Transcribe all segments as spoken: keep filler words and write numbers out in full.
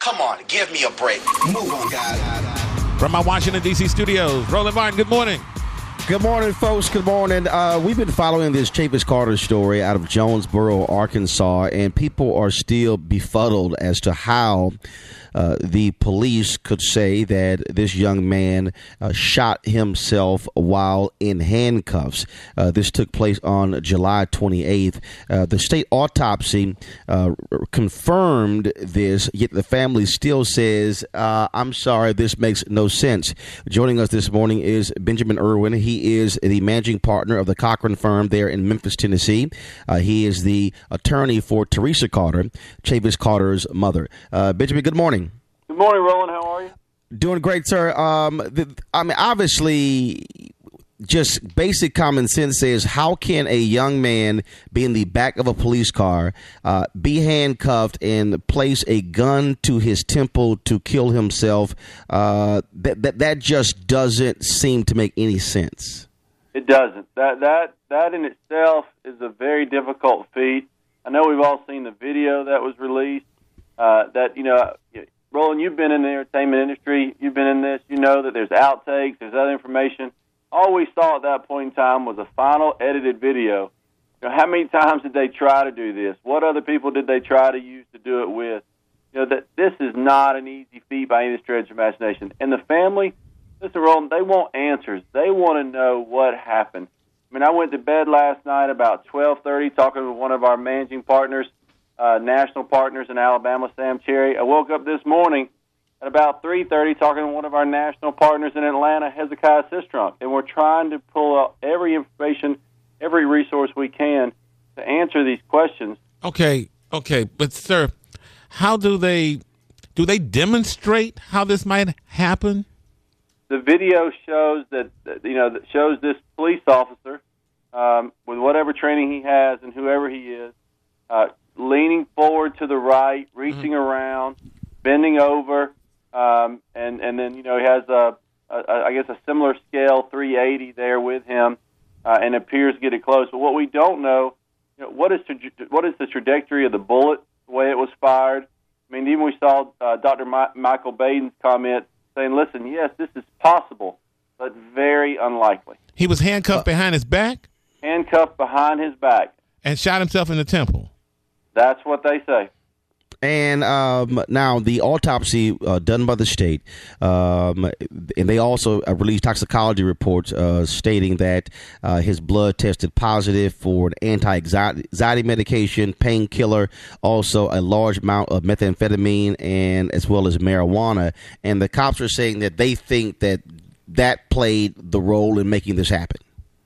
Come on, give me a break. Move on, guys. From my Washington, D C studios, Roland Martin, good morning. Good morning, folks. Good morning. Uh, we've been following this Chavis Carter story out of Jonesboro, Arkansas, and people are still befuddled as to how uh, the police could say that this young man uh, shot himself while in handcuffs. Uh, this took place on July twenty-eighth. Uh, the state autopsy uh, confirmed this, yet the family still says, uh, I'm sorry, this makes no sense. Joining us this morning is Benjamin Irwin. He is the managing partner of the Cochran firm there in Memphis, Tennessee. Uh, he is the attorney for Teresa Carter, Chavis Carter's mother. Uh, Benjamin, good morning. Good morning, Roland. How are you? Doing great, sir. Um, the, I mean, obviously, just basic common sense says, how can a young man be in the back of a police car, uh, be handcuffed, and place a gun to his temple to kill himself? Uh, that, that that just doesn't seem to make any sense. It doesn't. That that that in itself is a very difficult feat. I know we've all seen the video that was released. Uh, that you know. Roland, you've been in the entertainment industry. You've been in this. You know that there's outtakes, there's other information. All we saw at that point in time was a final edited video. You know, how many times did they try to do this? What other people did they try to use to do it with? You know, that this is not an easy feat by any stretch of imagination. And the family, listen, Roland, they want answers. They want to know what happened. I mean, I went to bed last night about twelve thirty talking with one of our managing partners, Uh, national partners in Alabama, Sam Cherry. I woke up this morning at about three thirty talking to one of our national partners in Atlanta, Hezekiah Sistrunk, and we're trying to pull out every information, every resource we can to answer these questions. Okay, okay, but sir, how do they do they demonstrate how this might happen? The video shows that you know that shows this police officer um, with whatever training he has and whoever he is. Uh, leaning forward to the right, reaching mm-hmm. around, bending over, um, and and then you know he has a, a I guess a similar scale three eighty there with him, uh, and appears to get it close. But what we don't know, you know, what is tra- what is the trajectory of the bullet, the way it was fired? I mean, even we saw uh, Doctor My- Michael Baden's comment saying, "Listen, yes, this is possible, but very unlikely." He was handcuffed uh, behind his back, handcuffed behind his back, and shot himself in the temple. That's what they say. And um, now the autopsy uh, done by the state, um, and they also uh, released toxicology reports uh, stating that uh, his blood tested positive for an anti-anxiety medication, painkiller, also a large amount of methamphetamine, and as well as marijuana. And the cops are saying that they think that that played the role in making this happen.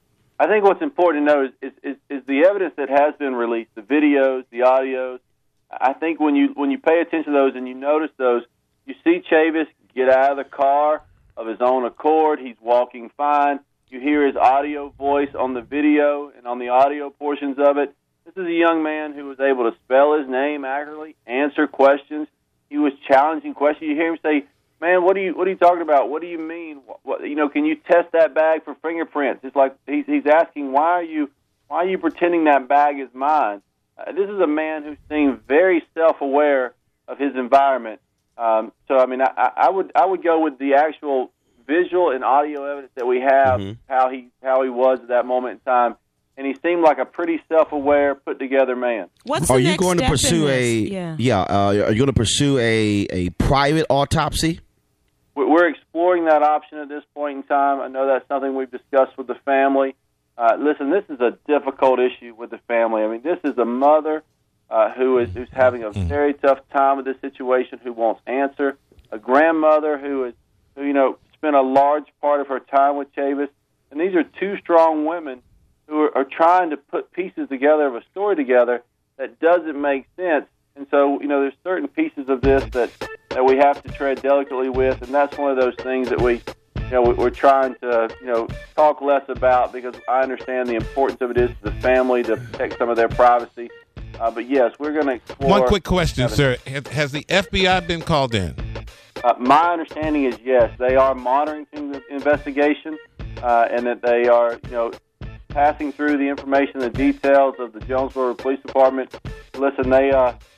I think what's important to know is, is, is, is the evidence that has been released, the videos, the audios. I think when you when you pay attention to those and you notice those, you see Chavis get out of the car of his own accord. He's walking fine. You hear his audio voice on the video and on the audio portions of it. This is a young man who was able to spell his name accurately, answer questions. He was challenging questions. You hear him say, "Man, what are you what are you talking about? What do you mean? What, what, you know, can you test that bag for fingerprints?" It's like he's he's asking, "Why are you why are you pretending that bag is mine?" Uh, this is a man who seems very self-aware of his environment. Um, so, I mean, I, I would I would go with the actual visual and audio evidence that we have, mm-hmm. how he how he was at that moment in time, and he seemed like a pretty self-aware, put-together man. What's are the you next going to step pursue in a this? yeah? yeah? Uh, are you going to pursue a a private autopsy? We're exploring that option at this point in time. I know that's something we've discussed with the family. Uh, listen, this is a difficult issue with the family. I mean, this is a mother uh, who is who's having a very tough time with this situation, who wants answer. A grandmother who is, who you know, spent a large part of her time with Chavis, and these are two strong women who are, are trying to put pieces together of a story together that doesn't make sense. And so, you know, there's certain pieces of this that, that we have to tread delicately with, and that's one of those things that we. You know, we're trying to, you know, talk less about because I understand the importance of it is to the family to protect some of their privacy. Uh, but, yes, we're going to explore. One quick question, sir. Has the F B I been called in? Uh, my understanding is, yes. They are monitoring the investigation uh, and that they are, you know, passing through the information, the details of the Jonesboro Police Department. Listen, they uh,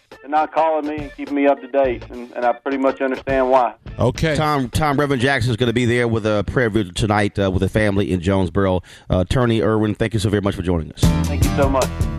they're not calling me and keeping me up to date, and, and I pretty much understand why. Okay. Tom, Tom, Reverend Jackson is going to be there with a prayer vigil tonight uh, with a family in Jonesboro. Uh, Attorney Irwin, thank you so very much for joining us. Thank you so much.